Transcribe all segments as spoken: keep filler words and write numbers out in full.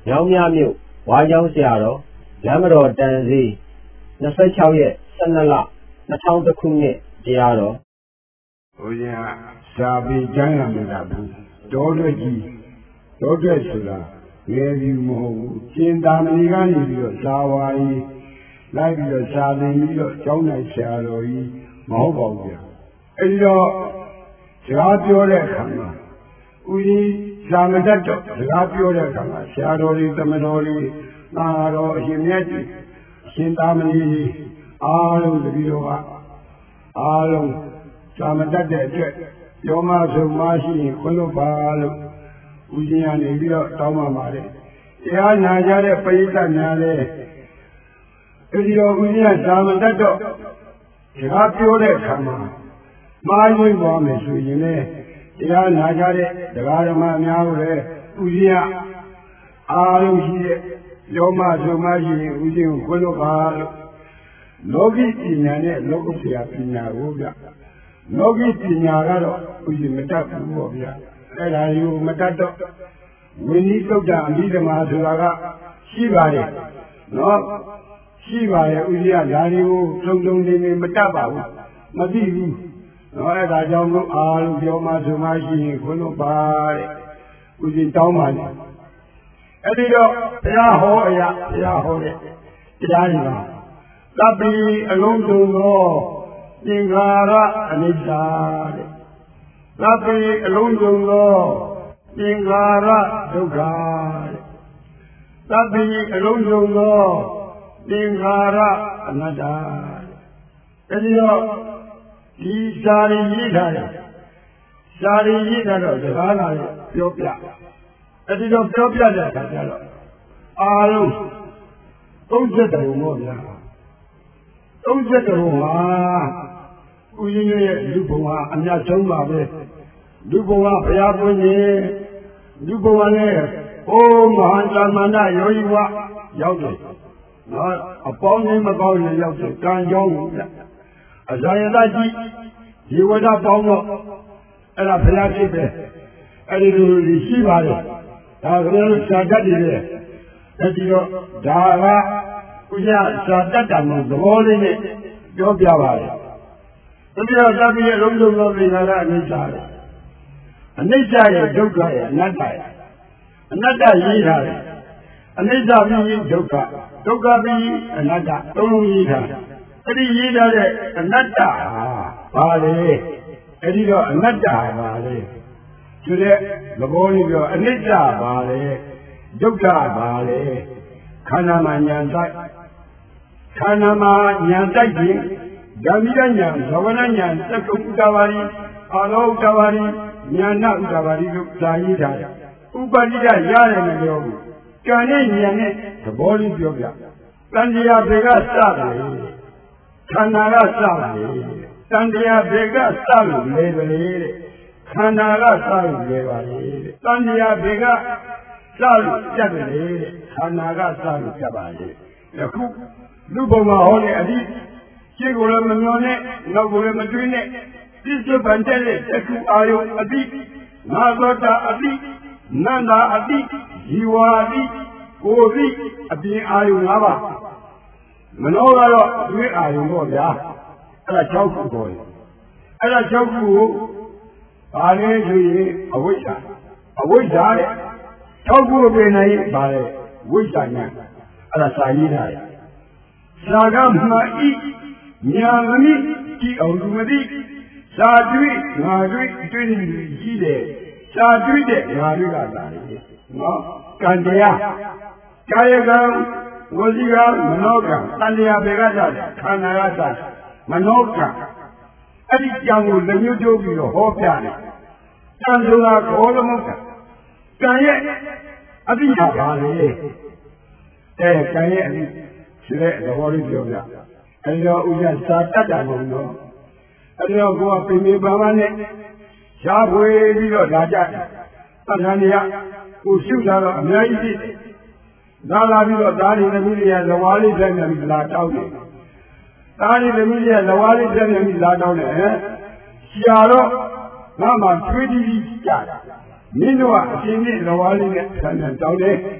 မြောင်းမြမြို့ဝါကြောင်းဆရာတော်လမ်းမတော်တန်စီနှစ်十六ရက်十二လနှစ်ထောင်တစ်ခုနှစ်တရားတော်ဘုရားစာပေကျမ်းရမလားဘူးတောတွက်ကြီးတောတွက်ဆိုတာငယ်ပြီမဟုတ်ဘူးကျင်သာမဏေကနေပြီးတော့စာဝါကြီးလိုက်ပြီးတော့စာသင်ပြီးတော့ကျောင်းနိုင်ဆရာတော်ကြီးမဟုတ်ပါဘူးဗျာအဲဒီတော့စကားပြောတဲ့အခါမှာဦးကြီးစာမတတ်တော့စကားပြောတဲ့အခါမှာဆရာတော်ကြီးသမတော်ကြီးသာတော်အရှင်မြတ်ကြီးအရှင်သာမဏေကြီးအားလုံးတပည့်တော်ကအားလုံးစာမတတ်တဲ့အတွက်ပြောမှဆိုမှရှိရင်ခွင့်လို့ပါလို့ဦးကြီးကနေပြီးတော့တောင်းပန်ပါတယ်တရားနာကြတဲ့ပရိသတ်များလည်းအဲဒီတော့ဦးကြီးကစာမတတ်တော့စကားပြောတဲ့အခါမှာမှားယွင်းသွားမယ်ဆိုရင်လည်းတရားနာကြတဲ့တရားဓမ္မများကိုလည်းဦးကြီးကအားလုံးရှိတဲ့ပြောမှဆိုမှရှိရင်ဦးကြီးကိုခွင့်လို့ပါလို့လောကီပညာနဲ့လောကုတ္တရာပညာကိုဗျလောကီပညာကတော့ဦးကြီးမတတ်ဘူးပေါ့ဗျအဲ့ဒါကိုမတတ်တော့ဝိနည်းသုတ်တအမိဓမ္မာဆိုတာကရှိပါတယ်နော်ရှိပါတယ်ဦးကြီးကဓာရီကိုသုံးသုံးနေနေမတတ်ပါဘူးမသိဘူးနော်အဲ့ဒါကြောင့်လို့အားလုံးပြောမှဆိုမှရှိရင်ခွင့်လို့ပါတဲ့ဦးကြီးတောင်းပါလေအဲ့ဒီတော့ဘုရားဟောအရာဘုရားဟောတဲ့တရားကြီးပါသဗ္ဗေအလုံးစုံသောသင်္ခါရအနိစ္စတဲ့သဗ္ဗေအလုံးစုံသောသင်္ခါရဒုက္ခတဲ့သဗ္ဗေအလုံးစုံသောသင်္ခါရအနတ္တတဲ့အဲဒီတော့ဒီစာရင်းရေးထားတယ်စာရင်းရေးထားတော့စကားလာပြောပြအဲဒီတော့ပြောပြတဲ့အခါကျတော့အားလုံးသုံးချက်တော်မို့ဗျာသုံးချက်တော်မှာဦးရင်းရဲ့လူဘုံဟာအများဆုံးပါပဲလူဘုံကဘုရားပွင့်ခြင်းလူဘုံကလည်းအိုးမဟာသမန္တယောဂီဝရောက်တယ်နော်အပေါင်းကြီးမကောင်းရင်ရောက်တယ်ကံကြောင်းဘူးဗျအဇာယတကြီးဒီဝဒပေါင်းတော့အဲ့ဒါဘုရားဖြစ်ပဲအဲ့ဒီလိုရှိပါတယ်ဒါကလည်းစာတတ်တယ်လေအဲ့ဒီတော့ဒါကဥစ္စာစာတတ်တာမျိုးသဘောလေးနဲ့ပြောပြပါတယ်တတိယသတိရဲ့လုံးလုံးသောသင်္ခါရအနိစ္စလေအနိစ္စရဲ့ဒုက္ခရဲ့အနတ္တရဲ့အနတ္တရေးထားတယ်အနိစ္စပြီးဒုက္ခဒုက္ခပြီးအနတ္တသုံးလုံးရေးထားတယ်အဲ့ဒီရေးထားတဲ့အနတ္တဟာဘာလဲအဲ့ဒီတော့အနတ္တဟာဘာလဲဆိုတဲ့သဘောလေးပြောအနိစ္စဘာလဲဒုက္ခဘာလဲခန္ဓာမှာညာတိုက်ခန္ဓာမှာညာတိုက်ခြင်းဓမ္မိကညာသဝရညာသက္ကုတ္တဝါရီအာလောဥတ္တဝါရီညာနာဥတ္တဝါရီတို့ဇာရေးထားတယ်ဥပတိကရတယ်မပြောဘူးကံနဲ့ညာနဲ့သဘောလေးပြောပြတန်တရားဘေကစတယ်ခန္ဓာကစတယ်တန်တရားဘေကစလို့လေပဲတဲ့ခန္ဓာကစလို့လေပါလေတန်တရားဘေကစလို့ပြတ်တယ်တဲ့ခန္ဓာကစလို့ပြတ်ပါလေအခုလူဘုံမှာဟောတဲ့အတိရှင်းကိုလည်းမမျောနဲ့နောက်ကိုလည်းမတွေးနဲ့ပြစ္ဆုတ်ပန်တဲ့တခုအာယုအတိနာသောတာအတိနန္တာအတိဇီဝအတိကိုယ်တိအပြင်အာယု၅ပါးမနောကတော့တွေးအာယုပေါ့ဗျာအဲ့ဒါ၆ခုပေါ်တယ်အဲ့ဒါ၆ခုကိုဘာလဲဆိုရင်အဝိဇ္ဇာအဝိဇ္ဇာတဲ့၆ခုကိုပြင်နိုင်ပါလေဝိဇ္ဇာညာအဲ့ဒါစာရေးထားတယ်သာကမှဤညာမနိကြည်အောင်သူမသိသာတွေ့ငါတွေ့တွေ့နေရှိတယ်သာတွေ့တဲ့ငါတွေ့ကသာလေနော်ကံတရားကာယကံဝစီကံမနောကံတန်တရားဘေကသာခန္ဓာကသာမနောကံအဲ့ဒီကြံကိုလက်ညှိုးထိုးပြီးတော့ဟောပြတယ်တန်ဆိုတာခေါ်သမုတ်ကံကံရဲ့အတိဟာပါလေအဲကံရဲ့အတိဒီတဲ့သဘောလေးပြောပြအဲဒီတော့ဥစ္စာစာတတ်တာမဟုတ်တော့အဲဒီတော့ကိုကပြင်ပြပါမနဲ့ရှားဖွေပြီးတော့ဒါကြတယ်သံဃာနေရကိုရှုတာတော့အများကြီးရှိတယ်ဒါလာပြီးတော့ဒါတွေသမီးတွေကလဝါလေးဆက်နေပြီးလာတောင်းတယ်ဒါတွေသမီးတွေကလဝါလေးဆက်နေပြီးလာတောင်းတယ်ဟဲ့ရှားတော့ငါမှထွေးတီးပြီးကြားတယ်မင်းတို့ကအရှင်ကြီးလဝါလေးနဲ့ဆန်းဆန်းတောင်းတယ်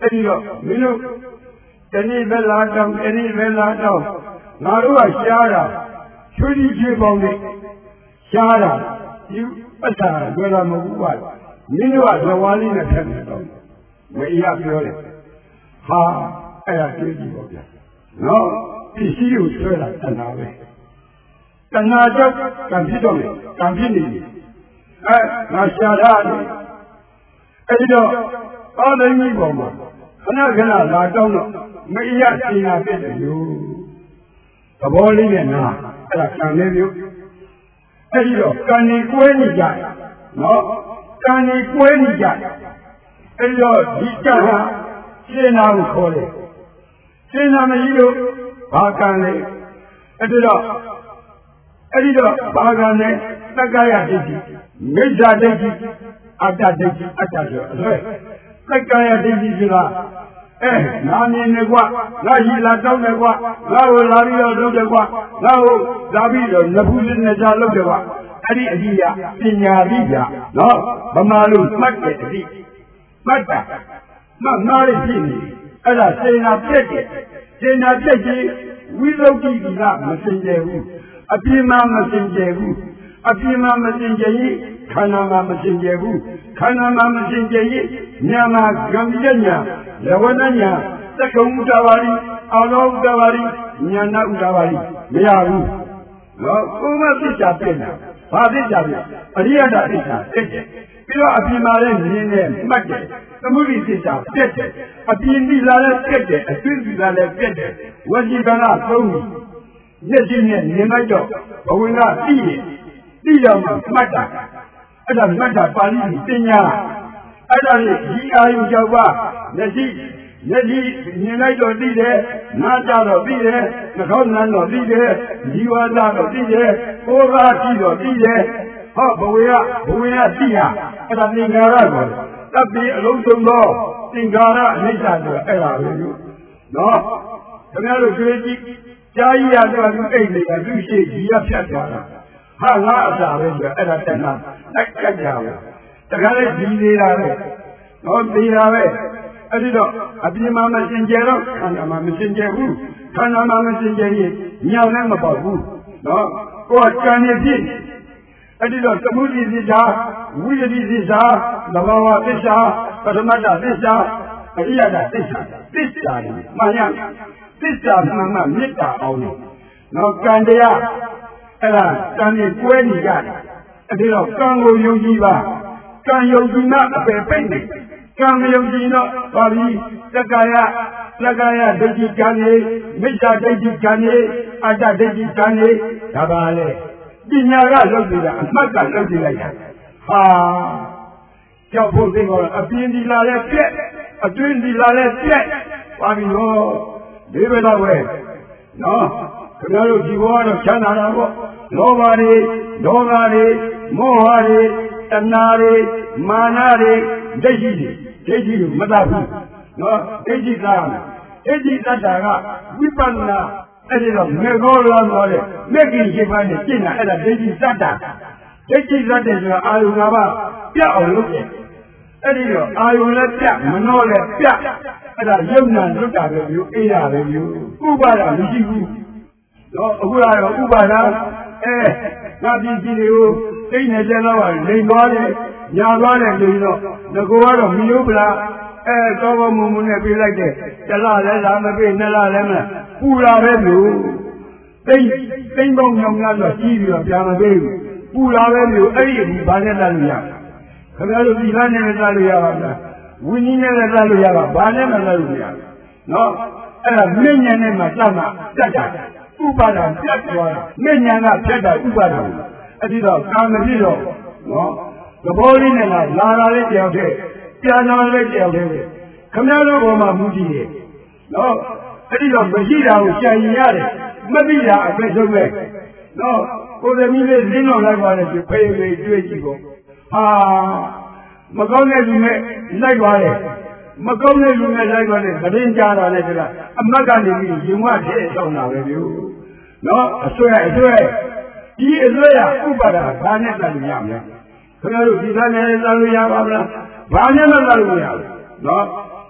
အဲ့ဒီတော့မင်းတို့တနေ့ပဲလာတော့တနေ့ပဲလာတော့ငါတို့ကရှားတာချွေးကြီးချွေးပေါင်းနဲ့ရှားတာဒီအတ္တလွယ်တာမဟုတ်ဘူးကွာမင်းတို့ကလဝါလေးနဲ့ဖက်နေတော့မအေးရပြောတယ်ဟာအဲ့ဒါတွေးကြည့်ပါဗျာနော်ပစ္စည်းကိုဆွဲတာတဏှာပဲတဏှာကြောင့်ကံဖြစ်တော့လေကံဖြစ်နေပြီအဲငါရှားတာလေအဲ့ဒီတော့အော်တိုင်းကြီးပေါ်မှာခဏခဏလာတော့တော့မအေးရရှင်းတာဖြစ်တယ်ယူသဘောလေးနဲ့နာအဲ့ဒါကံလေးမျိုးအဲ့ဒီတော့ကံနေကွဲနေကြတယ်နော်ကံနေကွဲနေကြတယ်အဲ့ဒီတော့ဒီကံဟာရှင်းတာကိုခေါ်တယ်ရှင်းတာမရှိလို့ဘာကံလဲအဲ့ဒီတော့အဲ့ဒီတော့ဘာကံလဲသက္ကာယဒိဋ္ဌိမိစ္ဆာဒိဋ္ဌိအတ္တဒိဋ္ဌိအတ္တဆိုအလွဲသက္ကာယဒိဋ္ဌိဆိုတာအဲနာမြင်နေကွာငါရှိလာတောင်းတယ်ကွာငါ့ကိုလာပြီးတော့လုပ်တယ်ကွာငါ့ကိုလာပြီးတော့နဖူးစစ်နဲ့ချလုပ်တယ်ကွာအဲ့ဒီအကြည့်ရပညာတိပြနော်ဗမာလူမှတ်တယ်အကြည့်မှတ်တာမှတ်နားလေးဖြစ်နေအဲ့ဒါစေနာပြက်တယ်စေနာပြက်ကြီးဝိသုဒ္ဓိကမစင်ကြယ်ဘူးအပြင်းမမစင်ကြယ်ဘူးအပြင်းမမစင်ကြယ်ရင်ခန္ဓာမှာမစင်ကြယ်ဘူးခန္ဓာမှာမစင်ကြယ်ရင်ညာမှာဂံပြည့်ညာလဝဏညာသက္ကုံဥဒ္ဒဝါရီအာလောဥဒ္ဒဝါရီညာနာဥဒ္ဒဝါရီမရဘူးနော်ဥမသစ္စာပြည့်တာဘာသစ္စာပြည့်အရိယတသစ္စာပြည့်တယ်ပြီးတော့အပြင်းမှာလည်းမြင်နဲ့မှတ်တယ်သမုဒိသစ္စာပြည့်တယ်အပြင်းသီလာလည်းပြည့်တယ်အသွင်သီလာလည်းပြည့်တယ်ဝစီကံကသုံးပြီးမျက်စိနဲ့မြင်လိုက်တော့ဘဝင်ကသိတယ်သိတော့မှမှတ်တာအဲ့ဒါမှတ်တာပါဠိပညာအဲ့ဒါကြီးဒီအာယုကြောင့်ပါမျက်စိမျက်စိမြင်လိုက်တော့သိတယ်နားကြတော့သိတယ်နှာခေါင်းနမ်းတော့သိတယ်ဒီဝါဒတော့သိတယ်ကိုယ်ကကြည့်တော့သိတယ်ဟောဘဝကဘဝကသိရအဲ့ဒါသင်္ခါရကိုတပ်ပြီးအလုံးစုံသောသင်္ခါရအနိစ္စဆိုအဲ့ဒါပဲလို့နော်ခင်ဗျားတို့ကြွေးကြည့်ကြားရတော့သူအိတ်နေတာသူရှိကြီးရဖြတ်သွားတာဟာငါအစာပဲဆိုအဲ့ဒါတက်တာတိုက်ကကြပါတခါလေဒီနေတာပဲနော်နေတာပဲအဲ့ဒီတော့အပြင်းမှမစင်ကြယ်တော့ခန္ဓာမှမစင်ကြယ်ဘူးခန္ဓာမှမစင်ကြယ်ရင်ညောင်လည်းမပေါက်ဘူးနော်ကိုယ်ကံရဖြစ်အဲ့ဒီတော့သမုဒိသစ္စာဝိရဒိသစ္စာသဘာဝသစ္စာပထမတ္တသစ္စာအရိယတသစ္စာသစ္စာမှန်ရသစ္စာမှန်မှမေတ္တာအောင်လို့နော်ကံတရားအဲ့ဒါကံကြီးကွဲနေကြတယ်အဲ့ဒီတော့ကံကိုယုံကြည်ပါကံယုံကြည်မှအပယ်ပိတ်နေကံမယုံကြည်တော့ပါပြီသက္ကာယသက္ကာယဒိဋ္ဌိကံကြီးမိစ္ဆာဒိဋ္ဌိကံကြီးအတ္တဒိဋ္ဌိကံကြီးဒါပါလေပညာကလုပ်နေတာအမှတ်ကလုပ်ကြည့်လိုက်တာဟာကြောက်ဖို့သိတော့အပြင်းဒီလာလဲပြက်အတွင်းဒီလာလဲပြက်ပါပြီတော့ဒီဘက်တော့ပဲနော်ခင်ဗျားတို့ဒီဘောကတော့ချမ်းသာတာပေါ့လောဘတွေဒေါသတွေမောဟတွေတဏှာတွေမာနတွေဒိဋ္ဌိတွေဒိဋ္ဌိတွေမတတ်ဘူးနော်ဒိဋ္ဌိကဒိဋ္ဌိတတ်တာကဝိပဿနာအဲ့ဒီတော့မေဃောလာတော့လေမက်ကင်ရှိပါနဲ့ကျင့်တာအဲ့ဒါဒိဋ္ဌိတတ်တာဒိဋ္ဌိတတ်တယ်ဆိုတာအာယုငါးပါးပြတ်အောင်လုပ်တယ်အဲ့ဒီတော့အာယုလည်းပြတ်မနှောလည်းပြတ်အဲ့ဒါယုံနာလွတ်တာပဲမျိုးအေးရပဲမျိုးဥပါဒမရှိဘူးတော့အခုကတော့ဥပါဒအဲငါပြည်ကြီးတွေကိုသိနေကြတော့လိန်သွားတယ်ညာသွားတယ်လို့တော့ငကိုကတော့မီယိုးပလားအဲတော်တော်မုံမုံနဲ့ပြေးလိုက်တယ်တလားလည်းလာမပြေးနှစ်လားလည်းမပူလာပဲလို့သိသိပေါင်းညောင်များတော့ကြီးပြီးတော့ပြန်မပြေးဘူးပူလာပဲလို့အဲ့ဒီဘူးဘာနဲ့တတ်လို့ရခင်ဗျားတို့ဒီလားနဲ့တတ်လို့ရပါမလားဝိနည်းနဲ့တတ်လို့ရပါဘာနဲ့မတတ်လို့ရနော်အဲ့ဒါမြင့်ဉာဏ်နဲ့မှတတ်မှတတ်တာဥပါဒံပြတ်သွားတာမြင့်ဉာဏ်ကဖြတ်တာဥပါဒံအဲ့ဒီတော့ကာမဖြစ်တော့နော်သဘောလေးနဲ့လာလာလေးတယောက်တည်းပြန်လာလေးတယောက်တည်းပဲခင်ဗျားတို့ဘောမှာမူကြည့်တယ်နော်အဲ့ဒီတော့မရှိတာကိုကြံရင်ရတယ်မသိတာအပဲဆုံးပဲနော်ကိုယ်သမီးလေးလင်းတော်လိုက်ပါလေဖေးဖေးတွေ့ကြည့်ပေါ့ဟာမကောင်းတဲ့လူနဲ့လိုက်ပါလေမကောင်းတဲ့လူနဲ့လိုက်ပါလေသတင်းကြားတာလည်းဆိုတာအမတ်ကနေပြီးရင်ဝထဲဆောင်တာပဲမျိုးနော်အဆွဲအဆွဲဒီအဆွဲရဥပါဒဘာနဲ့တတ်လို့ရမလဲခင်ဗျားတို့ဒီသားနဲ့တတ်လို့ရပါမလားဘာနဲ့မတတ်လို့ရဘူးနော်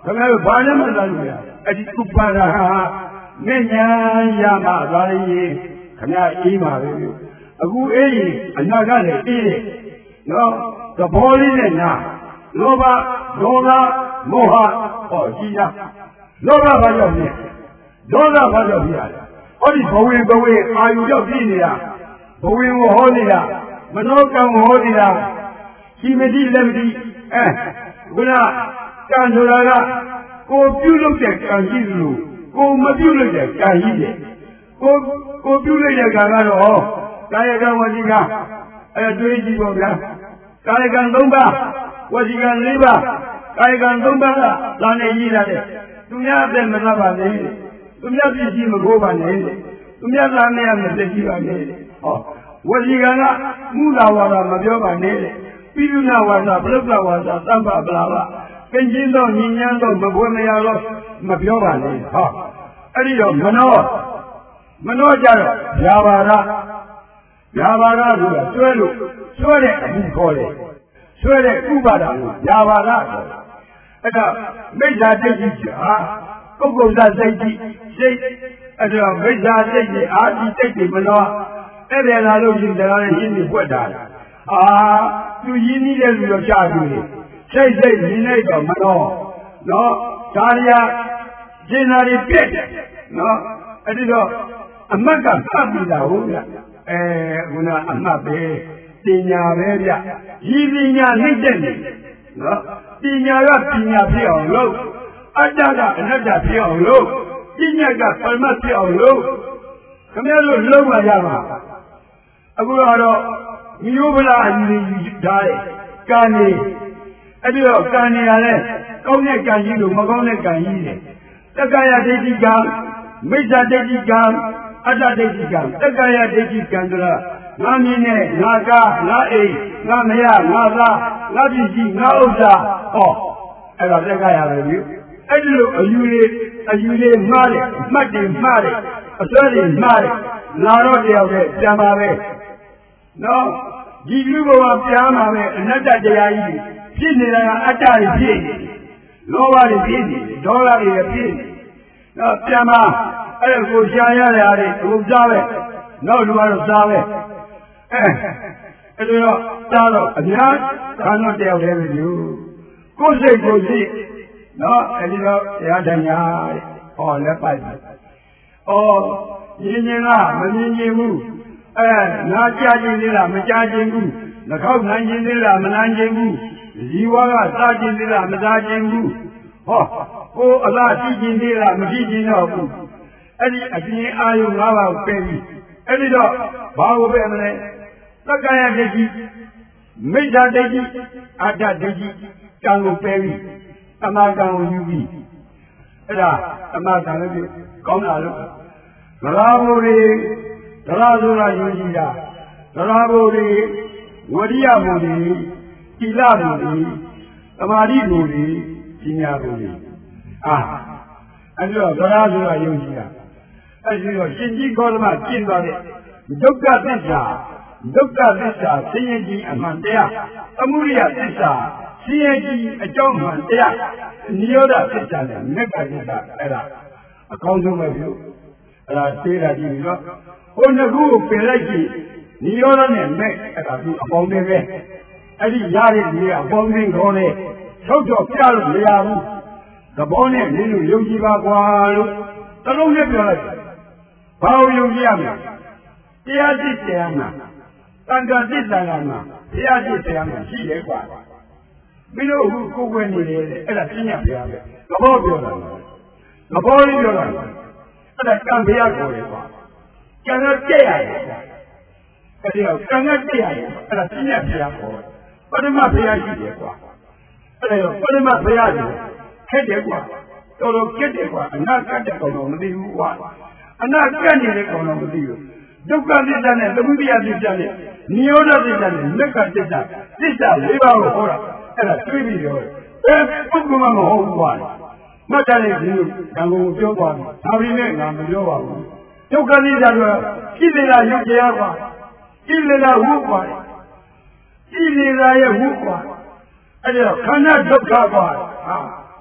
ခင်ဗျားတို့ဘာနဲ့မှလာလို့ရအဲ့ဒီဥပါဒဟာမဉ္ဇဏ်ရမှာသွားရင်ခင်ဗျားအေးပါပဲအခုအေးရင်အနာကလည်းအေးတယ်နော်သဘောလေးနဲ့နာလောဘဒေါသမောဟဟောကြည်လားလောဘဘာကြောင့်လဲဒေါသဘာကြောင့်ဖြစ်ရလဲဟောဒီဘဝင်ဘဝင်အာယုကြောင့်ဖြစ်နေတာဘဝင်ကိုဟောနေတာမနောကံကိုဟောနေတာရှိမတိလက်မတိအဲခုနကံဆိုတာကကိုပြုလုပ်တဲ့ကံရှိသလိုကိုမပြုလုပ်တဲ့ကံရှိတယ်ကိုကိုပြုလုပ်တဲ့ကံကတော့ကာယကံဝစီကံအဲတွေးကြည့်ပေါ့ဗျာကာယကံသုံးပါးဝစီကံ၄ပါးကာယကံသုံးပါးကသာနေကြီးလာတဲ့သူများအသက်မသတ်ပါနဲ့သူများပြည့်စည်မကိုးပါနဲ့သူများသာနေရမသိကြည့်ပါနဲ့ဟောဝစီကံကမူလာဝါဒမပြောပါနဲ့ပိဋကဝါဒပရုပ္ပဝါဒသံဃပလာဝကင်းချင်းသောညီညာသောမဖွယ်မရသောမပြောပါနဲ့ဟောအဲ့ဒီတော့မနောမနောကြတော့ဗျာပါဒဗျာပါဒဆိုတာဆွဲလို့ဆွဲတဲ့အမှုခေါ်တယ်ဆွဲတဲ့ဥပါဒကိုဗျာပါဒခေါ်တယ်အဲ့ဒါမိစ္ဆာဒိဋ္ဌိဟာပုဂ္ဂိုလ်သစိတ်ကြီးစိတ်အဲ့ဒါမိစ္ဆာစိတ်ကြီးအာဒီစိတ်ကြီးမနောအဲ့ဒါလာလို့ရှင်တရားနဲ့ရှင်းပြီးပွက်တာအာသူရင်းနှီးတဲ့လူတော့ရှားပြီစိတ်စိတ်မြင်လိုက်တော့မနောနော်ဒါရီယာရှင်းတာတွေပြက်တယ်နော်အဲ့ဒီတော့အမတ်ကဖတ်ပြီးတာဟုတ်ဗျအဲခုနအမှတ်ပဲပညာပဲဗျဒီပညာနှိမ့်တဲ့နေနော်ပညာကပညာဖြစ်အောင်လုပ်အတ္တကအနတ္တဖြစ်အောင်လုပ်ပညာကပရမတ်ဖြစ်အောင်လုပ်ခင်ဗျားတို့လုံးပါရမှာအခုတော့မျိုးဗလာအယူယူထားတယ်ကံနေအဲ့ဒီတော့ကံနေရလဲကောင်းတဲ့ကံကြီးလို့မကောင်းတဲ့ကံကြီးတယ်တက္ကရာဒိဋ္ဌိကံမိစ္ဆာဒိဋ္ဌိကံအတ္တဒိဋ္ဌိကံတက္ကရာဒိဋ္ဌိကံဆိုတာငါမြင်နဲ့ငါကားငါအိမ်ငါမရငါသားငါပစ္စည်းငါဥစ္စာဟောအဲ့ဒါတက္ကရာပဲပြီအဲ့ဒီလိုအယူလေးအယူလေးမှားတယ်မှတ်တယ်မှားတယ်အစွဲတွေမှားတယ်လာတော့တယောက်တည်းပြန်ပါပဲနော်ဒီလူဘဝပြန်ပါပဲအနတ္တတရားကြီးဖြစ်နေတာကအတ္တတွေဖြစ်နေလောဘတွေဖြစ်နေဒေါသတွေဖြစ်နေနော်ပြန်ပါအဲ့ဒါကိုရှားရတဲ့အားတွေအခုစားပဲနောက်လူကတော့စားပဲအဲအဲ့ဒါတော့စားတော့အများခန္ဓာတယောက်တည်းပဲလူကိုယ်စိတ်ကိုစိတ်နော်အဲ့ဒီတော့တရားဓမ္မတဲ့ဟောလက်ပိုက်ဩမြင်မြင်ကမမြင်မြင်ဘူးအဲနာကြားခြင်းသေးလားမကြားခြင်းဘူးနှာခေါင်းနိုင်ခြင်းသေးလားမနိုင်ခြင်းဘူးဇီဝကစားခြင်းသေးလားမစားခြင်းဘူးဟောကိုယ်အလားရှိခြင်းသေးလားမရှိခြင်းတော့ဘူးအဲ့ဒီအပြင်အာယု၅ပါးကိုပယ်ပြီးအဲ့ဒီတော့ဘာကိုပယ်မလဲသက္ကာယဒိဋ္ဌိမိစ္ဆာဒိဋ္ဌိအတ္တဒိဋ္ဌိကံကိုပယ်ပြီးအမှားကံကိုယူပြီးအဲ့ဒါအမှားကံလည်းကောင်းတာလို့ဗလာဘုတွေဗလာဆိုတာယူကြည့်တာဗလာဘုတွေဝရိယဘုတွေသီလဘုတွေသမာဓိဘုတွေပညာဘုတွေအာအဲ့ဒီတော့ဗလာဆိုတာယူကြည့်တာအဲ့ဒီတော့ရှင်ကြီးကောသမကျင့်သွားတဲ့ဒုက္ခသစ္စာဒုက္ခသစ္စာဆင်းရဲခြင်းအမှန်တရားသမုဒယသစ္စာဆင်းရဲခြင်းအကြောင်းမှန်တရားနိရောဓသစ္စာနဲ့မေတ္တာသစ္စာအဲ့ဒါအကောင်းဆုံးပဲပြုအဲ့ဒါသိတာကြည့်ပြီးတော့ဟိုနှစ်ခုကိုပယ်လိုက်ကြည့်နိရောဓနဲ့မဲ့အဲ့ဒါသူအပေါင်းတွေပဲအဲ့ဒီရတဲ့ဒီကအပေါင်းတွေခေါ်တဲ့ထုတ်တော့ပြလို့မရဘူးသဘောနဲ့နင်းလို့ယုံကြည်ပါကွာလို့တလုံးနဲ့ပြောလိုက်ဘာကိုယုံကြည်ရမလဲတရားသိတရားနာတန်ခါသိတန်ခါနာတရားသိတရားနာရှိတယ်ကွာပြီးတော့အခုကိုယ်ွယ်နေတယ်အဲ့ဒါပြညာဘုရားပဲသဘောပြောတာသဘောလေးပြောတာအဲ့ဒါကံဘုရားကိုလေကွာကံကကြက်ရတယ်အဲ့ဒီတော့ကံကကြက်ရတယ်အဲ့ဒါပြညာဘုရားခေါ်ပထမဘုရားရှိတယ်ကွာအဲ့ဒါပထမဘုရားရှိခက်တယ်ကွာတော်တော်ခက်တယ်ကွာအနာကတ်တဲ့ကောင်တော့မသိဘူးကွာအနာကတ်နေတဲ့ကောင်တော့မသိဘူးဒုက္ခသစ္စာနဲ့သမုဒယသစ္စာနဲ့နိရောဓသစ္စာနဲ့မေတ္တာသစ္စာသစ္စာ၄ပါးကိုဟောတာအဲ့ဒါတွေးပြီးတော့အဲပုဂ္ဂိုလ်မမဟုတ်ဘူးကွာမှတ်တယ်ဒီလိုကံကုန်ပြောသွားတယ်ဒါပေမဲ့ငါမပြောပါဘူးဒုက္ခသစ္စာကကိလေသာရုပ်တရားကွာကိလေသာဝုကွာကိလေသာရဲ့ဝုကွာအဲ့ဒါခန္ဓာဒုက္ခကွာဟာ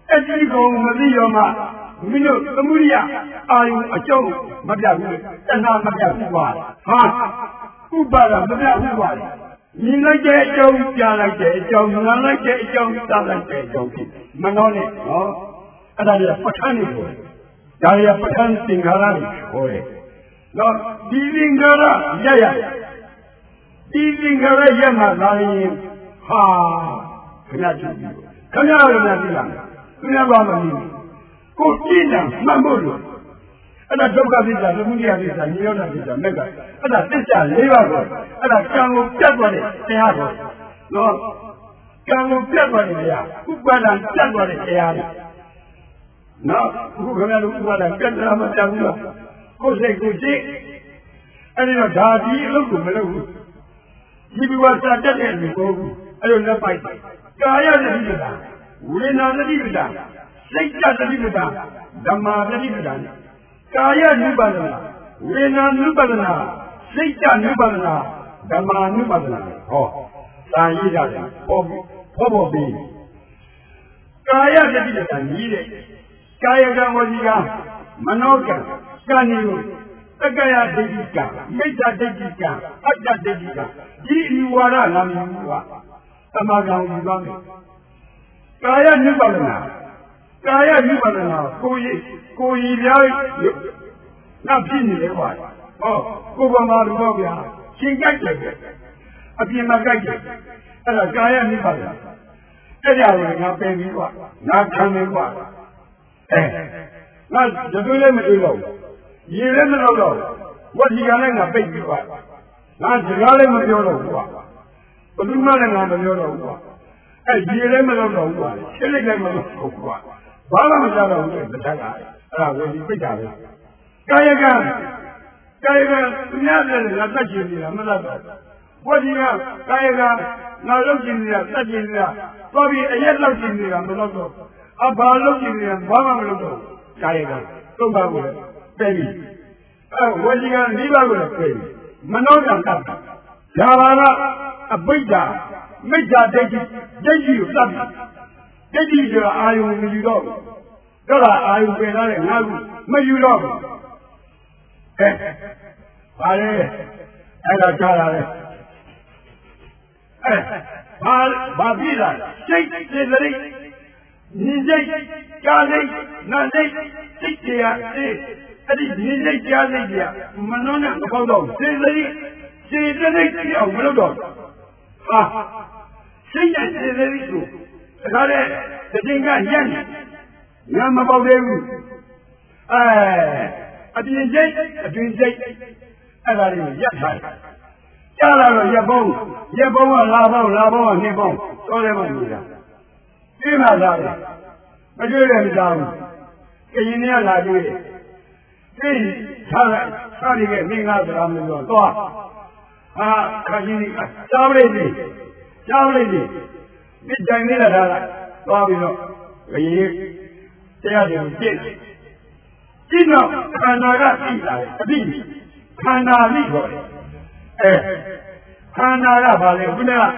အဲ့ဒီကောင်မသိရောမှမင်းတို့သမုဒိယအာယုအကျုံးမပြတ်ဘူးတဏှာမပြတ်ဘူးပါဟာဥပါဒမပြတ်ဘူးပါမြင်လိုက်တဲ့အကြောင်းကြားလိုက်တဲ့အကြောင်းနားလိုက်တဲ့အကြောင်းကြားလိုက်တဲ့အကြောင်းဖြစ်မနှောနဲ့နော်အဲ့ဒါကြီးပဋ္ဌာန်းနေကိုဒါရီပဋ္ဌာန်းသင်္ခါရကိုဟောတယ်နော်ဒီသင်္ခါရရရဒီသင်္ခါရရမှာလာရင်ဟာခဏကြည့်ခဏရနာကြည့်လားခဏပါမလို့ကိုကြည့်တာမှတ်ဖို့လို့အဲ့ဒါဒုက္ခသစ္စာသမုဒယသစ္စာညောတာသစ္စာမက်ကအဲ့ဒါသစ္စာ၄ပါးကိုအဲ့ဒါကံကိုပြတ်သွားတဲ့တရားကိုနော်ကံကိုပြတ်သွားတဲ့တရားဥပါဒံပြတ်သွားတဲ့တရားတွေနော်အခုခင်ဗျားတို့ဥပါဒံပြတ်တာမပြတ်ဘူးလားကိုယ်စိတ်ကိုကြည့်အဲ့ဒီတော့ဒါဒီအလုပ်ကိုမလုပ်ဘူးဒီဘဝစာတက်တဲ့လူကိုအဲ့လိုလက်ပိုက်ကာယသတိပ္ပာဝေဒနာသတိပ္ပာစိတ်သတိပ္ပာဓမ္မာသတိပ္ပာကာယ ानु ပါဒနာဝေဒနာ ानु ပါဒနာစိတ် ानु ပါဒနာဓမ္မာ ानु ပါဒနာဟောသာရည်ရတယ်ဟောဟောဖို့ပြီးကာယသတိပ္ပာကြီးတဲ့ကာယကံဝစီကမနောကံကံကြီးကိုတက္ကရာဒိဋ္ဌိကမိစ္ဆာဒိဋ္ဌိကအတ္တဒိဋ္ဌိကဒီဤဝါဒလာမျိုးကသမဂံယူသွားမယ်ကာယ ानु ပါဒနာကာယ ानु ပါဒနာကိုယ်ကိုယ်ရည်ပြားနောက်ဖြစ်နေတယ်ကွာဟောကိုယ်ပမာလူတော့ဗျာရှင်ကြိုက်တယ်အပြင်မှာကြိုက်တယ်အဲ့ဒါကာယ ानु ပါဒနာအဲ့ဒါကိုငါပင်ပြီးကွာငါခံနေကွာအဲငါတို့လည်းမတွေ့တော့ဘူးရေလည်းမတော့တော့ဝတ်ဒီကလည်းငါပိတ်ပြီးကွာငါစကားလည်းမပြောတော့ဘူးကွာဘယ်သူမှလည်းငါမပြောတော့ဘူးကွာအဲရေလည်းမတော့တော့ဘူးကွာရှင်းလိုက်လည်းမတော့ဘူးကွာဘာမှမကြတော့ဘူးတဲ့တက်ကအဲ့ဒါဝေဒီပိတ်တာပဲကာယကံကာယကံသူများတယ်ငါတတ်ချင်နေတာမတတ်တော့ဝတ်ဒီကကာယကံငါလုပ်ချင်နေတာတတ်ချင်နေတာသွားပြီးအရက်လောက်ချင်နေတာမလုပ်တော့အဘာလုပ်ချင်နေတာဘာမှမလုပ်တော့ကာယကံသုံးပါးကိုလည်းပဲပြီးအဲဝေဒီက၄ပါးကိုလည်းပဲပြီးမနောကံတတ်ဒါပါကအပိဋ္ဌာမိစ္ဆာဒိဋ္ဌိဒိဋ္ဌိကိုတတ်ဒိဋ္ဌိဆိုတာအာယုံမယူတော့ဘူးတော့အာယုံပင်လာတဲ့ငါ့ကိုမယူတော့ဘူးအဲဘာလဲအဲ့ဒါကြားလာတယ်အဲဘာဘာဖြစ်လာစိတ်စိတ်စိတ်ဉာဏ်စိတ်ကြားစိတ်နာစိတ်စိတ်တရားစိတ်အဲ့ဒီဉာဏ်စိတ်ကြားစိတ်တရားမနှောနဲ့မပေါက်တော့စိတ်စိတ်စိတ်စိတ်ပြောင်းမလုပ်တော့ဟာစိတ်နဲ့စိတ်စိတ်ကိုဒါကြတဲ့တင်ကညံ့ငါမပေါက်သေးဘူးအဲအပြင်စိတ်အတွင်စိတ်အဲ့ဒါလေးရပ်ထားတယ်ကြားလာတော့ရပ်ပေါင်းရပ်ပေါင်းကလာပေါင်းလာပေါင်းကနှစ်ပေါင်းတော်တယ်မလို့လားသိမှသာတယ်မတွေ့တယ်မကြောက်ဘူးကရင်တွေကလာတွေ့တယ်သိထားလိုက်စားရတဲ့မိငါစကားမျိုးတော့သွားဟာခကြီးစားပလိစီစားပလိစီဒီတိုင်းလေးလာတာသွားပြီးတော့ကရင်တရားတွေပြည့်ဒီတော့ခန္ဓာကသိလာတယ်အတိခန္ဓာသိခေါ်တယ်အဲခန္ဓာကဘာလဲခုနကဩ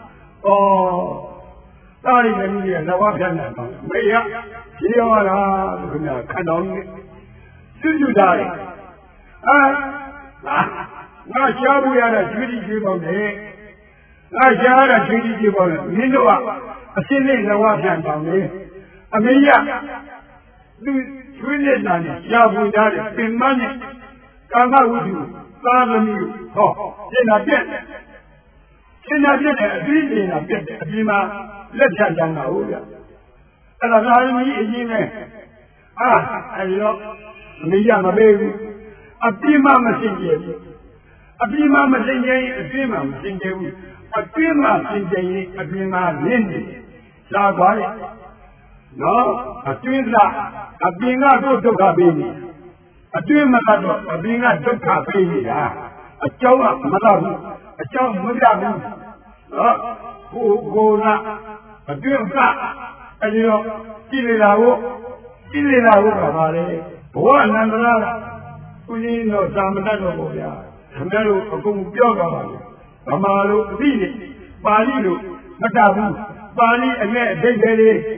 တာရီလည်းကြီးကနဝဖြတ်နေတော့မေရရေရောလားခုနခန္ဓာကြီးစွတ်တာလေအာငါရှားဖို့ရတဲ့ကျွေးကြီးပြေပေါင်းတယ်ငါရှားရတဲ့ကျွေးကြီးပြေပေါင်းတယ်မင်းတို့ကအရှင်းလေးနဝဖြတ်ပေါင်းတယ်အမေရသူကျွေးနေတာနဲ့ရှားဖို့ရတဲ့ပင်မနဲ့ကာမဝိတုသာသမီဟောရှင်းတာပြက်ရှင်းတာပြက်တယ်အပြီးရှင်းတာပြက်တယ်အပြီးမှာလက်ဖြတ်ကြတာဟုတ်ဗျအဲ့ဒါသာသမီအရင်နဲ့အာအဲ့တော့အမေရမပေးဘူးအပြီးမှမရှင်းကြဘူးအပြီးမှမရှင်းကြရင်အပြီးမှမရှင်းကြဘူးအပြီးမှရှင်းကြရင်အပြီးမှလင်းနေလာသွားတယ်နော်အတွင်းသာအပြင်ကတော့ဒုက္ခပေးနေအတွင်းမှာတော့အပြင်ကဒုက္ခပေးနေတာအကြောင်းကမတတ်ဘူးအကြောင်းမပြဘူးနော်ကိုကိုကအတွင်းကအဲဒီတော့ကြည့်နေတာကိုကြည့်နေတာကိုကပါလေဘဝအနန္တရာကုသင်းတော့သာမတတ်တော့ဘူးဗျာခင်ဗျားတို့အကုန်ပြောကြပါလို့ဗမာလိုအသိနေပါဠိလိုမတတ်ဘူးပါဠိအငဲ့အဓိပ္ပာယ်လေး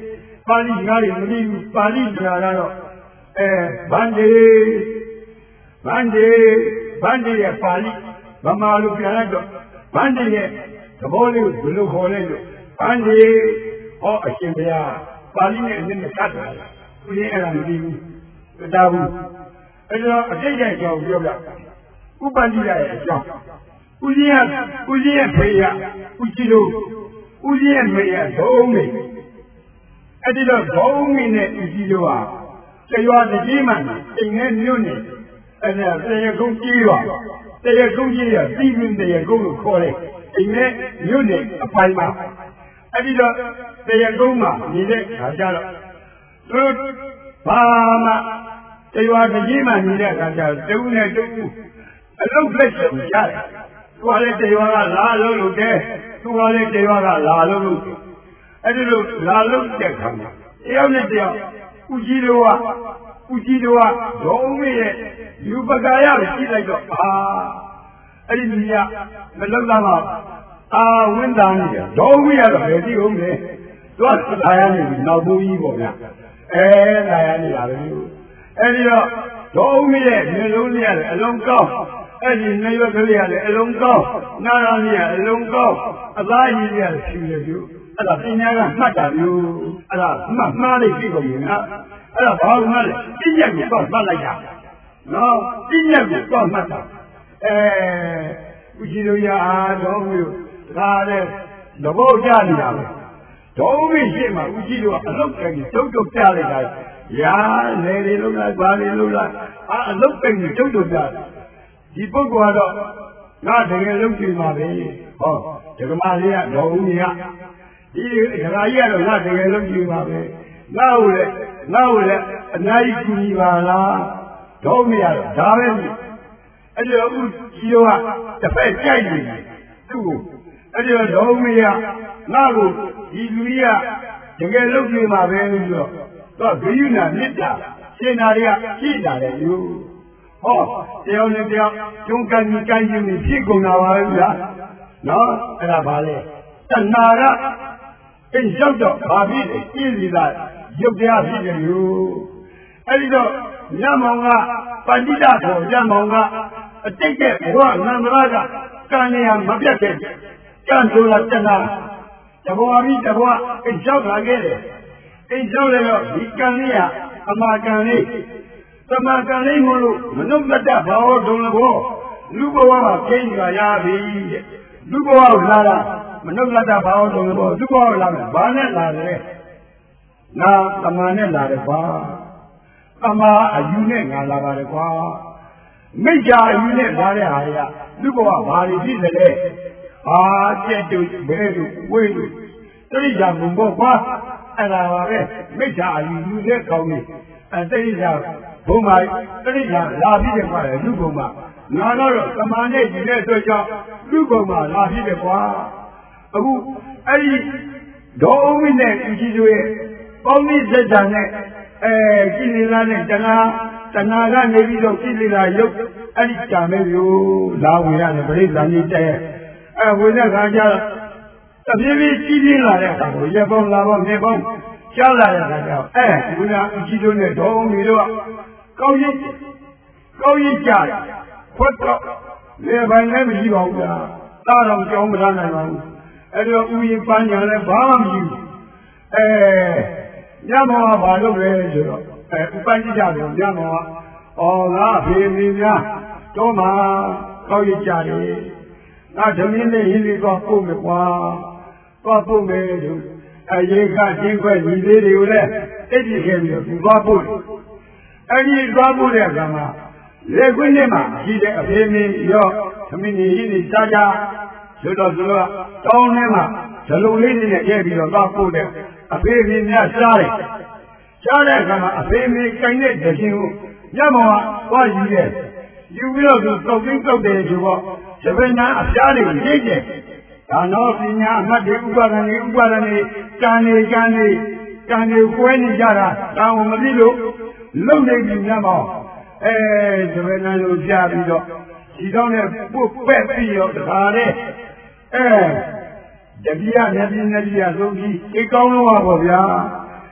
ပါဠိစကားတွေမသိဘူးပါဠိစကားကတော့အဲဗန္ဒီဗန္ဒီဗန္ဒီရဲ့ပါဠိဗမာလိုပြန်လိုက်တော့ဗန္ဒီရဲ့သဘောလေးကိုဘယ်လိုခေါ်လဲလို့ဗန္ဒီဟောအရှင်ဘုရားပါဠိနဲ့အနည်းနဲ့တတ်တယ်ဦးရင်းအဲ့ဒါမသိဘူးမတားဘူးအဲ့တော့အတိတ်ရဲ့အကြောင်းပြောပြဥပ္ပန္တိရရဲ့အကြောင်းဦးကြီးကဦးကြီးရဲ့ဖေရဦးကြီးတို့ဦးကြီးရဲ့မေရဒုံးနေအဲ့ဒီတော့ဒုံးနေနဲ့ဦးကြီးတို့ဟာတရွာတကြီးမှအိမ်နဲ့မြို့နေအဲ့ဒါတရကုန်းကြီးရွာတရကုန်းကြီးရပြီးပြီးတရကုန်းကိုခေါ်တယ်အိမ်နဲ့မြို့နေအပိုင်းမှာအဲ့ဒီတော့တရကုန်းမှာနေတဲ့ခါကျတော့သူတို့ဘာမှတရွာတကြီးမှနေတဲ့ခါကျတော့တူနဲ့တူအလုပ်လက်ဆောင်ရတယ်သူကလည်းတရွာကလာလို့လို့တဲ့သူကလည်းတရွာကလာလို့လို့အဲ့ဒီလိုလာလို့တဲ့ခါမှာတယောက်နဲ့တယောက်ဦးကြီးတို့ကဦးကြီးတို့ကဒေါ်ဦးမေရဲ့လူပကာရကိုကြည့်လိုက်တော့အာအဲ့ဒီကြီးကမလောက်လာပါအာဝင်းသားနေတယ်ဒေါ်ဦးမေကတော့ဘယ်ကြည့်ဦးလဲသူကလာရနေပြီနောက်ဘူးကြီးပေါ့ဗျာအဲလာရနေတာပဲအဲ့ဒီတော့ဒေါ်ဦးမေရဲ့မျိုးလုံးလေးရတယ်အလုံးကောင်းအဲ့ဒီနေရွက်ကလေးရတယ်အလုံးကောင်းနာရကြီးရအလုံးကောင်းအသားကြီးရဖြူရဖြူအဲ့ဒါပညာကမှတ်တာမျိုးအဲ့ဒါမှတ်မှားလိုက်ပြီကုန်ပြီနော်အဲ့ဒါဘာလို့မှလဲပညာကိုတော့မှတ်လိုက်တာနော်ပညာကိုတော့မှတ်တာအဲဦးကြီးတို့ရအားတော်မျိုးဒါလည်းသဘောကျနေတာပဲတော်ဦးရှိမှဦးကြီးတို့ကအလုတ်ကကြီးတုတ်တုတ်ပြလိုက်တာရာလေလေလုံးလိုက်ပါလေလုံးလိုက်အာအလုတ်ကကြီးတုတ်တုတ်ပြဒီပုဂ္ဂိုလ်ကတော့ငါတကယ်လုံးကြည့်ပါပဲဟောဒကမာလေးကတော်ဦးကြီးကဒီဒကာကြီးကတော့ငါတကယ်လုံးကြည့်ပါပဲငါ့ကိုလည်းငါ့ကိုလည်းအများကြီးကူညီပါလားတော့မရတော့ဒါပဲအဲ့ဒီတော့ဦးကြီးတို့ကတစ်ဖက်ကြိုက်နေတယ်သူ့ကိုအဲ့ဒီတော့တော်မရငါ့ကိုဒီလူကြီးကတကယ်လုံးကြည့်ပါပဲလို့ဆိုတော့ဂိယုဏမြစ်တာရှင်နာတွေကကြည့်တာလေယူဟောတယောက်နဲ့တယောက်ကျုံးကန်ကြီးကန်ကြီးဖြစ်ကုန်တာပါပဲဗျာနော်အဲ့ဒါပါလေတဏှာကအိမ်ရောက်တော့ဘာဖြစ်လဲကြည့်စီလားရုပ်တရားဖြစ်တယ်ယူအဲ့ဒီတော့ညမောင်ကပဏိတခေါ်ညမောင်ကအတိတ်ကဘဝနန္ဒရာကကံရမပြတ်တဲ့ကံဆိုတာတဏှာတဘောပြီးတဘောအိမ်ရောက်လာခဲ့တယ်အိမ်ရောက်လည်းတော့ဒီကံလေးကအမာကံလေးသမာကံလေးမလို့မနုဿတဘာဝဒုံလဘောလူဘဝမှာကျင်းကြရပြီတဲ့လူဘဝကိုလာတာမနုဿတဘာဝဒုံလဘောလူဘဝကိုလာမယ်ဘာနဲ့လာတယ်ငါသမာနဲ့လာတယ်ကွာသမာအယူနဲ့ငါလာပါတယ်ကွာမိစ္ဆာအယူနဲ့လာတဲ့ဟာတွေကလူဘဝဘာတွေဖြစ်တယ်လဲအာကျက်တို့ဘဲတို့ဝေးတို့တိရိစ္ဆာန်ဘုံဘောကွာအဲ့ဒါပါပဲမိစ္ဆာအယူလူတဲ့ကောင်းနေအဲတိရိစ္ဆာန်ဘုံမှာတိရိစ္ဆာန်လာပြီးတယ်ကွာလူဘုံမှာငါတော့သမာနဲ့ယူတဲ့အတွက်ကြောင့်လူဘုံမှာလာပြီးတယ်ကွာအခုအဲ့ဒီဒေါ်ဦးမင်းနဲ့ဦးကြီးတို့ရဲ့ပေါင်းပြီးစက်တန်နဲ့အဲကိလေသာနဲ့တဏှာတဏှာကနေပြီးတော့ကိလေသာရုပ်အဲ့ဒီကြံမဲ့မျိုးလာဝင်ရတယ်ပြိဿာကြီးတဲ့အဲဝင်တဲ့ခါကျတော့တပြေးပြေးကြီးကြီးလာတဲ့အခါကိုရေပေါင်းလာပေါင်းမြေပေါင်းရှားလာတဲ့အခါကျတော့အဲဘုရားဦးကြီးတို့နဲ့ဒေါ်ဦးမင်းတို့ကကောင်းရင်ကောင်းရင်ကြတယ်ဖွတ်တော့လေပိုင်လည်းမရှိပါဘူးဗျာတားတော့ကြောင်းမထားနိုင်ပါဘူးအဲ့တော့ဦးရင်ပန်းညာလည်းဘာမှမရှိဘူးအဲညမောကဘာလုပ်လဲဆိုတော့အဲဥပန်းကြည့်ကြတယ်ညမောကအော်ငါဖေနေများတော့မှကောက်ရကြတယ်ငါဓမင်းနဲ့ရင်းပြီးတော့ပို့မယ်ကွာတော့ပို့မယ်လို့အရေးကချင်းခွဲညီလေးတွေကိုလည်းတိတ်ကြည့်ခဲ့ပြီးတော့သူသွားပို့အဲ့ဒီသွားပို့တဲ့အခါမှာလေခွင်းထဲမှာရှိတဲ့အဖေမင်းရောသမင်းကြီးကြီးစားကြဆိုတော့သူကတောင်းထဲမှာဇလုံးလေးတွေနဲ့ကျဲပြီးတော့သွားပို့တဲ့အဖေမင်းများစားတယ်စားတဲ့အခါမှာအဖေမင်းကိုင်တဲ့တခြင်းကိုညမောကသွားယူတယ်ယူပြီးတော့သူတောက်သိတောက်တယ်ဆိုတော့ဇပနာအပြားတွေကိုရိတ်တယ်ဒါတော့ပညာအမှတ်တွေဥပါဒဏ်တွေဥပါဒဏ်တွေကံတွေကံတွေကံတွေကွဲနေကြတာဒါမှမသိလို့လုံနေပြီညမောအဲဇပနာကိုကြားပြီးတော့ဒီတော့နဲ့ပုတ်ပက်ပြီးတော့တခါလေအဲတတိယမြတ်ပြင်းတတိယဆုံးပြီးဒီကောင်းလုံးပါဗျာ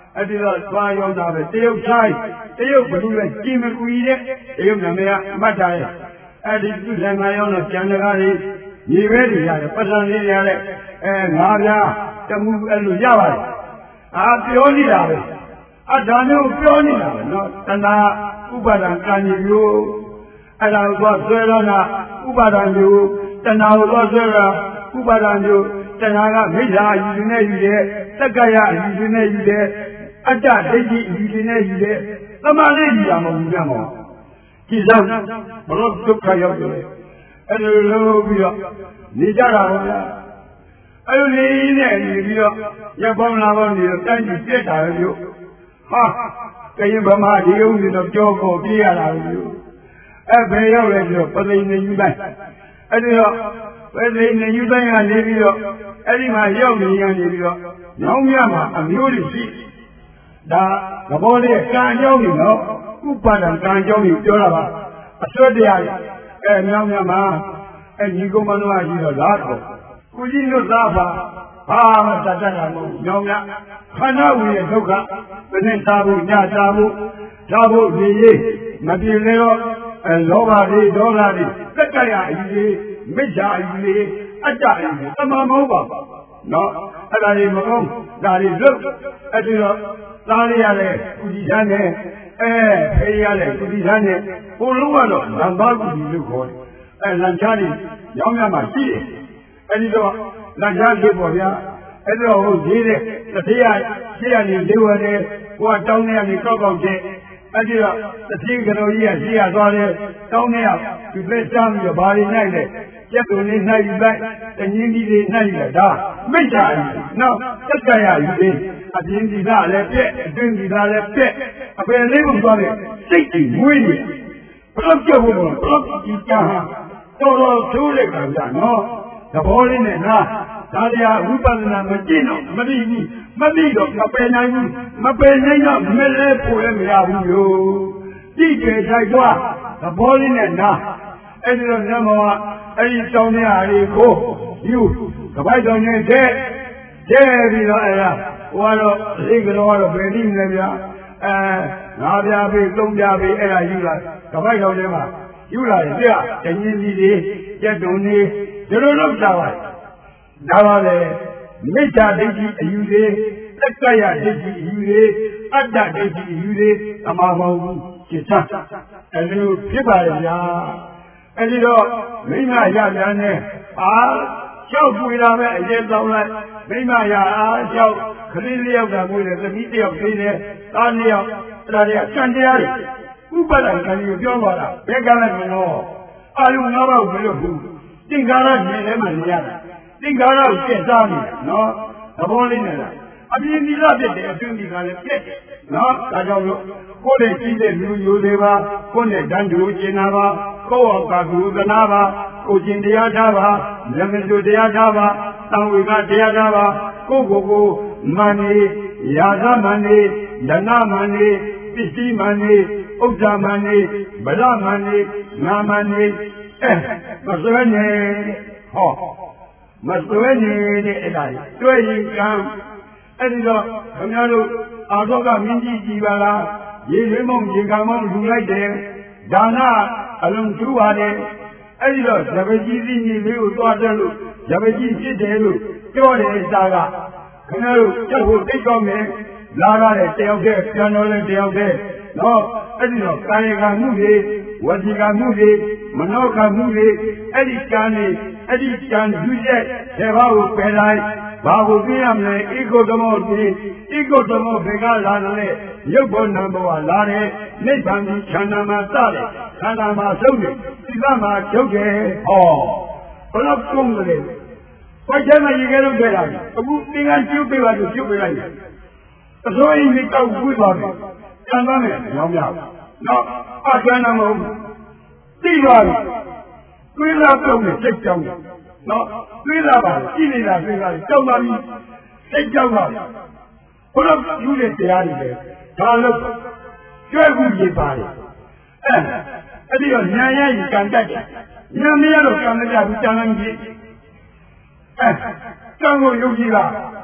အဲ့ဒီတော့သွားရောက်တာပဲတရုတ်ချိုင်းတရုတ်ဘယ်လိုလဲကြည်မကူကြီးတဲ့တရုတ်နာမည်ကအမှတ်ထားရဲ့အဲ့ဒီသူလည်းငါရောက်တော့ကျန်တကားတွေညီပဲတွေရတယ်ပတ်စံလေးတွေရတယ်အဲငါးပြားတမှုအဲ့လိုရပါတယ်အာပြောနေတာပဲအဒါမျိုးပြောနေတာပဲနော်တဏှာဥပါဒံကံမျိုးအဲ့ဒါကိုဆွဲတော့တာဥပါဒံမျိုးတဏှာကိုဆွဲတာဥပါဒံမျိုးတဏှာကမိစ္ဆာအယူနဲ့ယူတယ်တက္ကရာအယူနဲ့ယူတယ်အတ္တဒိဋ္ဌိအယူနဲ့ယူတယ်သမာဓိယူတာမဟုတ်ဘူးကြမောကြည်စားဘလို့ဒုက္ခရောက်တယ်အဲ့လိုလုပ်ပြီးတော့နေကြတာပါဗျာအဲ့လိုနေနေနေပြီးတော့ရပ်ပေါင်းလာပေါင်းနေတော့တိုင်းပြည်ပြက်တာပဲမျိုးဟာကရင်ဗမာဒီဥစ္စာတော့ကြောကိုပြေးရတာမျိုးအဲ့ဘယ်ရောက်လဲဆိုတော့ပသိနေယူတိုင်းအဲ့ဒီတော့ပသိနေယူတိုင်းကနေပြီးတော့အဲ့ဒီမှာရောက်နေရနေပြီးတော့ညောင်းမြမှာအမျိုးတွေရှိဒါသဘောလေးကံကြောင်းနေနော်ဥပါဒံကံကြောင်းနေပြောတာပါအစွတ်တရားအဲညောင်းမြမှာအဲညီကုမနောရှိတော့လားတော့ကိုကြီးလွတ်သားပါဘာမှတတ်တတ်တာမဟုတ်ညောင်းမြခန္ဓာဝိရဲ့ဒုက္ခဘယ်နဲ့စားဖို့ညစားဖို့စားဖို့ဒီရေးမပြေလေတော့အဲလောဘတွေဒေါသတွေတက္ကရာအယူတွေမိစ္ဆာအယူတွေအတ္တအယူတွေတမန်မဟုတ်ပါဘူးနော်အဲ့ဒါတွေမကောင်းဒါတွေလွတ်အဲ့ဒီတော့သားရရတဲ့ကုသီထမ်းနဲ့အဲဖေးရတဲ့ကုသီထမ်းနဲ့ဟိုလုံးကတော့လမ်းပါကုသီလို့ခေါ်တယ်အဲလမ်းချားတွေရောင်းရမှာရှိတယ်အဲ့ဒီတော့လမ်းချားဖြစ်ပေါ်ဗျာအဲ့ဒီတော့ဟိုရေးတဲ့တစ်သေးရရှေ့ရနေလေးဝဲတယ်ဟိုကတောင်းနေရနေကောက်ကောက်တဲ့အဲ့ဒီတော့တစ်သေးကတော်ကြီးကရှေ့ရသွားတယ်တောင်းနေရဒီပဲချမ်းပြီးတော့ဘာတွေနိုင်လဲကျက်ကုန်လေးနိုင်ယူလိုက်တငင်းကြီးလေးနိုင်ယူလိုက်ဒါမိစ္ဆာယူနောက်တက္ကရာယူသေးအပြင်းဒီကလည်းပြက်အတွင်းဒီကလည်းပြက်အပယ်လေးကိုသွားတယ်စိတ်ကြီးမွေးနေဘလို့ကြောက်ဖို့ဘလို့ဒီချာတော်တော်ထိုးလိုက်တာကြာနော်သဘောလေးနဲ့နာဒါတရားဝိပဿနာမကျင့်တော့မသိဘူးမသိတော့မပယ်နိုင်ဘူးမပယ်နိုင်တော့မလဲပို့လည်းမရဘူးလို့ကြည့်ကြထိုက်သွားသဘောလေးနဲ့နာအဲ့ဒီတော့ညမောကအဲ့ဒီတောင်းတဲ့ဟာလေးကိုယူကပိုက်တော်နဲ့တဲ့တဲ့ပြီးတော့အဲ့ဒါဟိုကတော့အိမ်ကတော့ကတော့ဘယ်နည်းလဲဗျာအဲငါးပြားပြီသုံးပြားပြီအဲ့ဒါယူလာကပိုက်တော်ထဲမှာယူလာရင်ပြတငင်းကြီးတွေကြက်တုံတွေဒီလိုလုပ်ကြပါဒါပါလေမိစ္ဆာဒိဋ္ဌိအယူတွေတက္ကရာဒိဋ္ဌိအယူတွေအတ္တဒိဋ္ဌိအယူတွေအမှားမဟုတ်ဘူးจิตချအဲ့လိုဖြစ်ပါရဲ့ဗျာအဲ့ဒီတော့မိမရပြန်နဲ့အာလျှောက်ပွေလာမဲ့အရေးတောင်းလိုက်မိမရအားလျှောက်ခလေးလျောက်ကပွေတယ်သမီးတယောက်သေးတယ်သားလျောက်အဲ့ဒါတွေကစံတရားတွေဥပဒံကံကိုပြောပါလားဘယ်ကလည်းမလို့အာယုငါးပါးကိုမလို့ဘူးသင်္ကာရဉာဏ်ထဲမှာနေရတာသင်္ကာရကိုကျက်စားနေတာနော်သဘောလေးနဲ့လားအပြင်းဒီလာဖြစ်တယ်အတွင်းဒီကလည်းပြက်တယ်နော်ဒါကြောင့်လို့ကိုယ်နဲ့ကြီးတဲ့လူယိုသေးပါကိုယ်နဲ့တန်းတူကျင်နာပါကိုယ်အောင်ကာကူကနာပါကိုကျင်တရားထားပါလက်မတူတရားထားပါတံဝေကတရားထားပါကိုယ်ကိုယ်ကိုမန်နေရာဇမန်နေဒနာမန်နေပစ္စည်းမန်နေဥစ္စာမန်နေဗလမန်နေငါမန်နေအဲမစွဲနေဟောမစွဲနေတဲ့အဲ့ဒါတွေ့ရင်ကံအဲ့ဒီတော့ခင်ဗျားတို့အာသောကမင်းကြီးကြည်ပါလားရေရွေးမုံရေကံမောင်းလူလိုက်တယ်ဒါနအလုံးကျူပါတယ်အဲ့ဒီတော့ဇပကြီးစီညီလေးကိုသွားတယ်လို့ဇပကြီးဖြစ်တယ်လို့ပြောတယ်အစားကခင်ဗျားတို့ချက်ဖို့သိတော့မယ်လာရတဲ့တယောက်တည်းပြန်တော်တဲ့တယောက်တည်းနော်အဲ့ဒီတော့ကာယကမှုတွေဝစီကမှုတွေမနောကမှုတွေအဲ့ဒီကံတွေအဲ့ဒီကံယူချက်ဆေဘာကိုပယ်လိုက်ဘာကိုသိရမလဲဧကုတမောတိဧကုတမောဘေကလာတယ်ရုပ်ဘောနံဘောကလာတယ်နိဗ္ဗာန်ကြီးခြံနာမှာစတယ်ခြံနာမှာဆုံးတယ်သီလမှာချုပ်တယ်ဟောဘလို့ကုန်းတယ်ဘာချမ်းမရေကလေးတွေ့လာအခုသင်္ကန်းကျုပ်ပေးပါလို့ကျုပ်ပေးလိုက်တယ်အစိုးရကြီးကောက်ဝှေ့သွားတယ်ခြံသားနဲ့ရောင်းပြနော်အကျဉ်းနာမဟုတ်သိပါပြီတွေးလာပြုံးနဲ့စိတ်ကြောင်းတယ်နော်တွေးလာပါကြည့်နေတာတွေးလာကြောက်ပါပြီစိတ်ကြောက်ပါဘုရားယူတဲ့တရားတွေပဲဒါလို့ကြွယ်ခုရေးပါတယ်အဲအဲ့ဒီတော့ညာရည်ကံတက်တယ်ညာမရတော့ကံမကြဘူးကြံလန်းကြီးအဲကံကိုယုံကြည်လား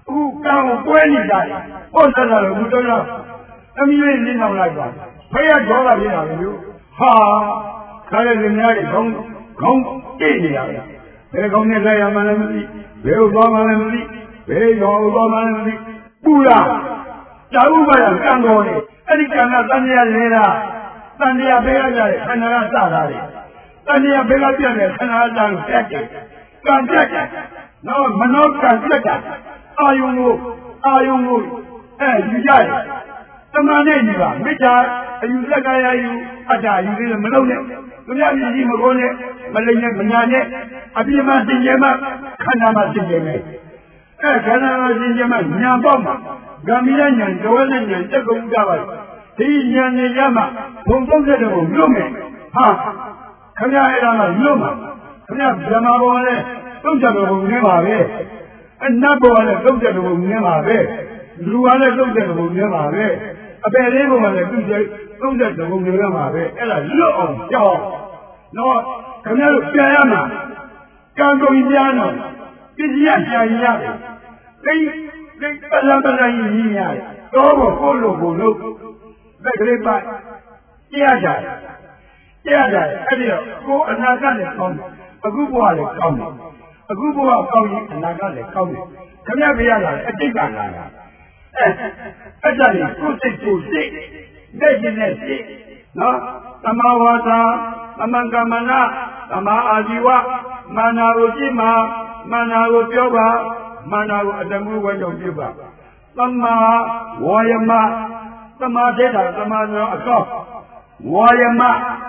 Who can't go any time? Oh, that's a good enough. I mean, you know, like that. Pay a dollar here, you. Ha! Color the night, come, come, in here. They're going to say, I'm an enemy. They'll go on enemy. They'll go on enemy. Pura! Jauba, can't go in. Any kind of Tanya Lena. Tanya Bega, Canada Salary. Tanya Bega, Canada Jacket. Can't jacket. No, Manok can't jacket. Are you move? Are you move? Eh, you got it. The man in you are. Mita, you look at you. Ada, you didn't know it. You have to see Magone, Malaya, Manane, Abima Sinjama, Kanama Sinjame. Eh, Kanama Sinjama, Nyamboma, Gamilan, Jolan, and Jacob. Three young Yama, Pomponga, Lume. Ha! Kanayama, Luma. Kanab Jamabone, don't you never. And number one looked at the room never. Luana looked at the room never. A bad able one looked at the room never. And a look of no, Canal Piana. Can't go Indiana. This Yasha. They, they, Alabama in here. Over, follow, look. Back it back. Yasha. Yasha. Go another come. A good water come. A group of county and I got it county. Come here, be alive. I think I got it. Actually, two six two six. Making that six. No? Tamawata, Tamangamana, Tama Aziwa, Manarujima, Manarujova, Manaru Adamu Wajoba. Tama, Wayama, Tama Data, Tama Akko, Wayama.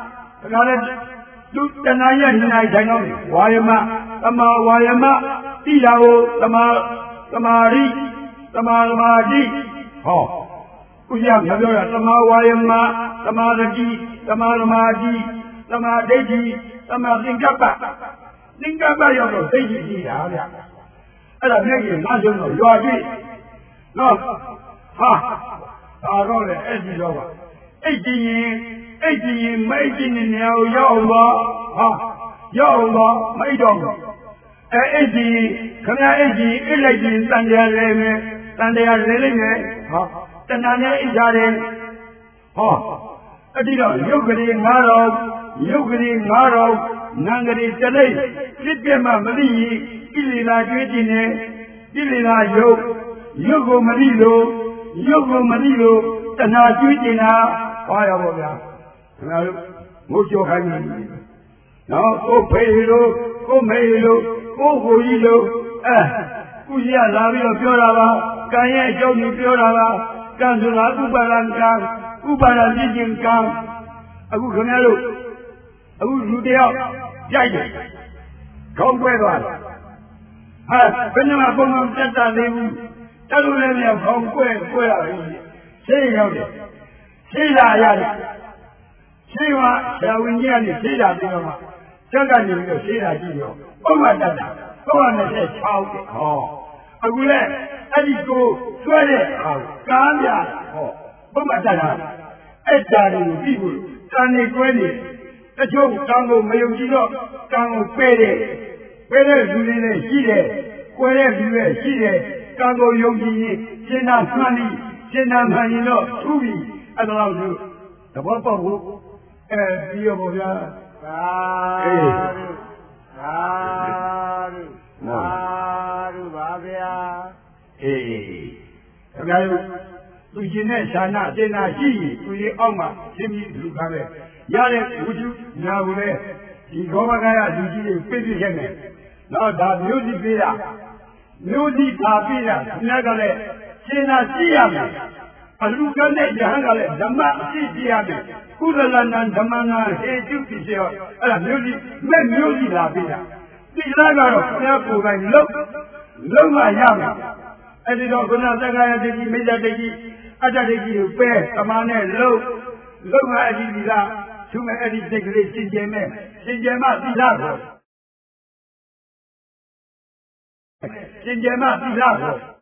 Look, the Naya Night, I know. Wayama, Tama Wayama, Tilao, Tama, Tamari, Tamaradi. Oh, Uyam, Tama Wayama, Tamaradi, Tamaradi, Tamadegi, Tamadingapa. Dingapa, you're Deji. And I'm making national, you are it. No, ha, I got it, edge is over. Eighteen years. Eighteen, making in now, Yawa, ha, Yawa, my dog. Eighteen, come here, eighteen, eighteen, Sunday, Sunday, Sunday, ha, the Nana is at ha. I did not, you could in Maro, you could in Maro, Nangari Tele, Litma Marie, Ilina Gretine, Ilina Yo, Yogo Marilo, Yogo Marilo, the Najutina, fire. Mucho Hanny. No, go pay low, go mailo, go goilo, eh, Uya Lavio Piorava, Kaya Johnny Piorava, Kanzula Ubalanka, Ubalan Kam, Abu Canelo, Abu Judea, Jai, come where one. Ah, Penama Bonum Tata Levu, Taluania, come where, where, say out it. Say that. Siva, Shawinian, Sida, Sagan, Sida, oh, my God, go on and say, oh, I will let Eddie go, sweat it, Gambia, oh, my God, Edda, people, Sunday twenty, the joke, Tango, Mayogino, Tango, Pere, Pere, Zuline, Side, wherever you are, Side, Tango, Yogi, Sena, Sunny, Sena, Manino, Tubi, and allow you. The Papa. Eh, Dio voglio. Saru, saru, saru, babia. Eh, adesso tu ne sana, te na si, tu gli oma, se mi lucare. Yare, uju, na ure, i goma gaya, uju, pesi gene. No, da music via. Music papira, nagale, se na si ame. Alugane jahangale, dhamma si si ame. Kulalan Damana, hey, you see, and music, men music la vida. This lager, therefore, I look, look my yam. And it don't go now, the guy that he made that he, other than you pay, a man, low, look my idea, to my edit degree, Sinjama, Sinjama, Sinjama, Sinjama, Sinjama.